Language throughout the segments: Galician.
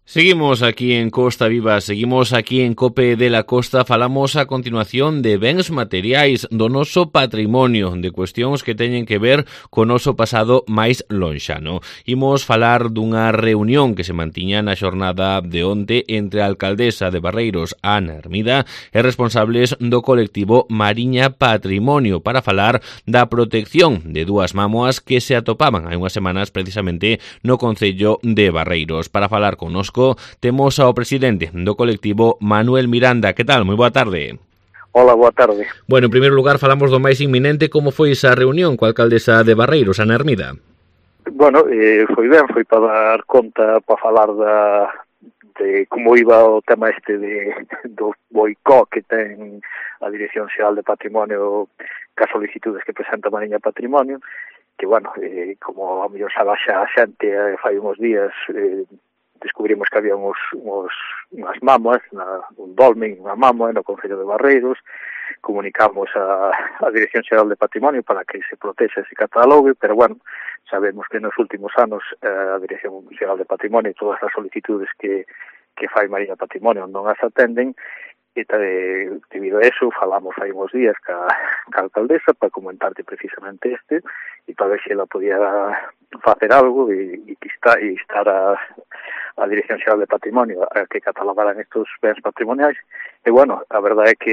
Seguimos aquí en Costa Viva, seguimos aquí en COPE de la Costa, falamos a continuación de bens materiais, do noso patrimonio, de cuestións que teñen que ver co noso pasado máis lonxano. Imos falar dunha reunión que se mantiña na xornada de onte entre a alcaldesa de Barreiros, Ana Hermida, e responsables do colectivo Mariña Patrimonio para falar da protección de dúas mámoas que se atopaban hai unhas semanas precisamente no concello de Barreiros. Para falar connosco temos ao presidente do colectivo, Manuel Miranda. Que tal? Moi boa tarde. Hola, boa tarde. Bueno, en primeiro lugar, falamos do máis inminente. Como foi esa reunión coa alcaldesa de Barreiros, Ana Hermida? Bueno, foi ben, foi para dar conta, para falar de como iba o tema do boicot que ten a Dirección Xeral de Patrimonio cas solicitudes que presenta Mariña Patrimonio, que, bueno, como a mellor sabe xa a xente, fai uns días descubrimos que había unhas mámoas, un dolmen, unha mámoa no concello de Barreiros. Comunicamos a Dirección Xeral de Patrimonio para que se protexa ese catalogue, pero, bueno, sabemos que nos últimos anos a Dirección Xeral de Patrimonio e todas as solicitudes que fai Mariña Patrimonio non as atenden, e debido a eso falamos hai uns días ca alcaldesa para comentarte precisamente e para ver se ela podía facer algo e instar a Dirección Xeral de Patrimonio a que catalogaran estos bens patrimoniais. E, bueno, a verdade é que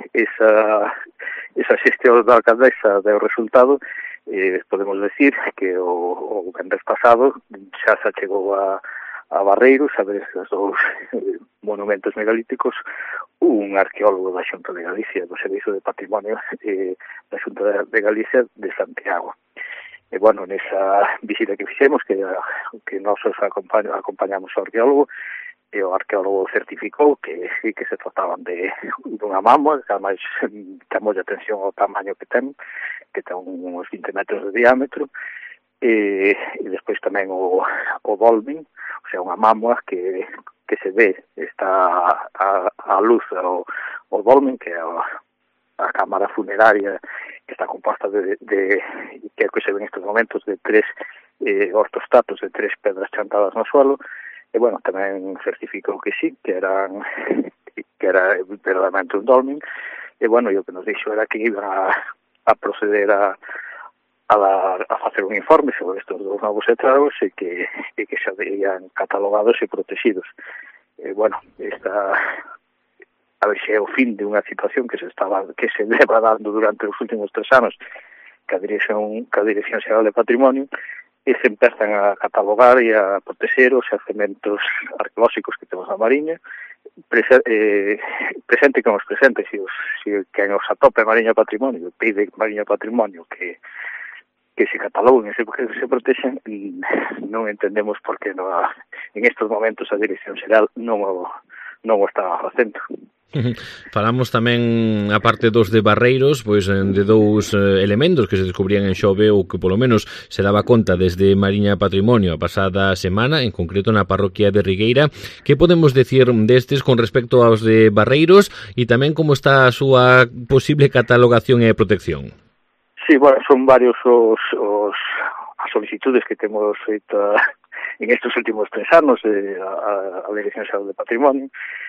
esa xestión da alcaldesa deu resultado. Podemos decir que o venres pasado xa se chegou a Barreiros a ver estes dous monumentos megalíticos un arqueólogo da Xunta de Galicia, do Servizo de Patrimonio da Xunta de Galicia de Santiago. E, bueno, nesa visita que fixemos, que nós acompañamos ao arqueólogo, e o arqueólogo certificou que sí que se trataban dunha mámoa, que ademais chamou de atención ao tamaño que ten uns 20 metros de diámetro, e despois tamén o dolmen, o sea, unha mámoa que se ve, está a luz o dolmen, que é a cámara funeraria, que está composta de que é que se ven estes momentos de tres ortostatos, de tres pedras chantadas no suelo. E, bueno, tamén certificou que sí, que era verdadeiramente un dolmen. E, bueno, o que nos dixo era que iban a proceder a facer un informe sobre estes dos novos estragos e que xa veían catalogados e protegidos. Bueno, a ver se é o fin de unha situación que se leva dando durante os últimos 3 anos que a Dirección Xeral de Patrimonio, e se empezan a catalogar e a proteger os xacementos arqueolóxicos que temos na Mariña, presente con os presentes, se quen os atope Mariña Patrimonio pide Mariña Patrimonio que se cataloguen e se protexen, non entendemos por que en estes momentos a Dirección Xeral non o estaba facendo. Falamos tamén, a parte dos de Barreiros, pois de dous elementos que se descubrían en Xove ou que polo menos se daba conta desde Mariña Patrimonio a pasada semana, en concreto na parroquia de Rigueira. Que podemos decir destes con respecto aos de Barreiros e tamén como está a súa posible catalogación e protección? Sí, bueno, son varios as solicitudes que temos feito en estes últimos 3 anos a Dirección Xeral de Patrimonio.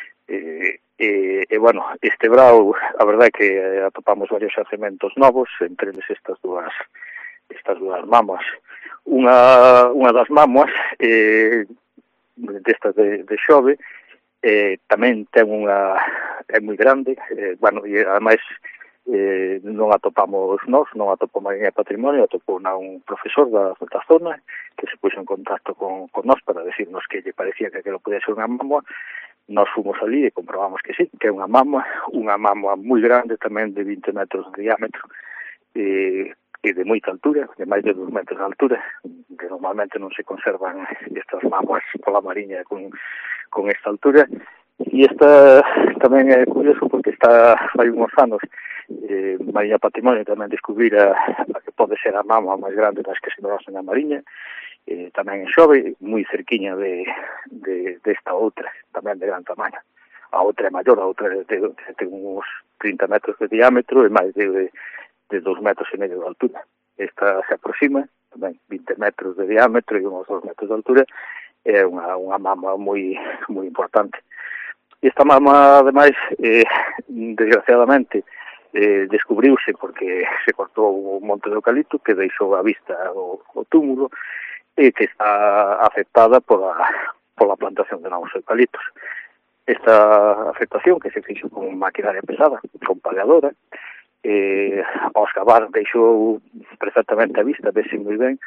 Bueno, este brau, a verdade é que atopamos varios xacementos novos, entre eles estas dúas mámoas. Unha das mámoas destas de Xove tamén ten é moi grande, bueno, e ademais non atopamos nós, non atopou Mariña Patrimonio, atopou un profesor da zona que se puxo en contacto con nós para decirnos que lle parecía que aquilo podía ser unha mámoa. Nós fomos ali e comprobamos que sí, que é unha mámoa moi grande, tamén de 20 metros de diámetro e de moita altura, de máis de 2 metros de altura, que normalmente non se conservan estas mámoas pola Mariña con esta altura. E esta tamén é curioso porque fai uns anos Mariña Patrimonio tamén descubrira a que pode ser a mámoa máis grande das que se conocen na Mariña, tamén en Xove, moi cerquiña desta outra, tamén de gran tamaño. A outra é maior, a outra ten uns 30 metros de diámetro e máis de 2,5 metros de altura. Esta se aproxima, tamén 20 metros de diámetro e uns 2 metros de altura, é unha mama moi importante. Esta mama, ademais, desgraciadamente, descubriuse porque se cortou un monte de eucalipto que deixou a vista o túmulo e que está afectada pola plantación de novos eucaliptos. Esta afectación que se fixo con maquinaria pesada, con paleadora, ao excavar deixou perfectamente a vista, vese moi ben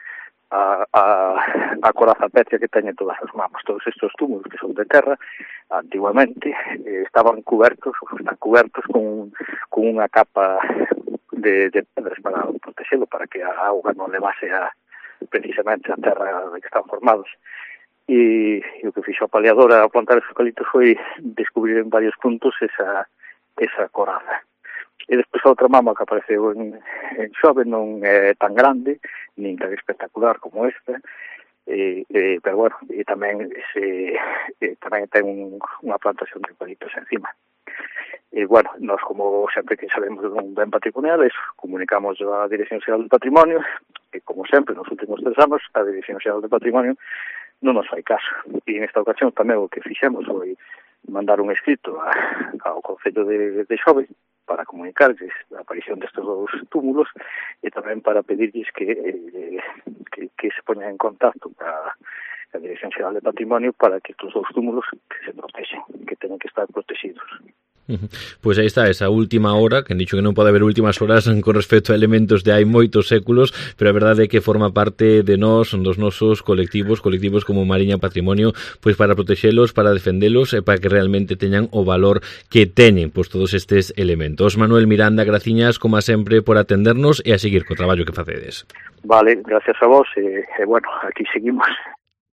a coraza pétrea que teñen todas as mamas. Todos estes túmulos que son de terra, antiguamente estaban cubertos con unha capa de pedras para protexelo, para que a auga non levase precisamente a terra de que están formados. E o que fixo a paleadora a plantar os eucaliptos foi descubrir en varios puntos esa coraza. E despois a outra mama que apareceu en Xove non é tan grande nin tan espectacular como esta, pero bueno, e tamén ten unha plantación de eucaliptos encima. E bueno, nós como sempre que sabemos dun ben patrimonial, comunicamos a Dirección Xeral do Patrimonio, e como sempre nos últimos 3 anos a Dirección Xeral do Patrimonio non nos fai caso. E nesta ocasión tamén o que fixemos foi mandar un escrito ao Concello de Xove para comunicarles a aparición destes dous túmulos e tamén para pedirles que se poñan en contacto a Dirección Xeral de Patrimonio para que estes dous túmulos que se protexen, que teñen que estar protegidos. Pois aí está esa última hora, que han dicho que non pode haber últimas horas con respecto a elementos de hai moitos séculos, pero a verdade é que forma parte de nós, dos nosos colectivos como Mariña Patrimonio, pois para protexelos, para defendelos e para que realmente teñan o valor que teñen pois todos estes elementos. Manuel Miranda, graciñas como sempre por atendernos e a seguir co traballo que facedes. Vale, gracias a vos e bueno, aquí seguimos.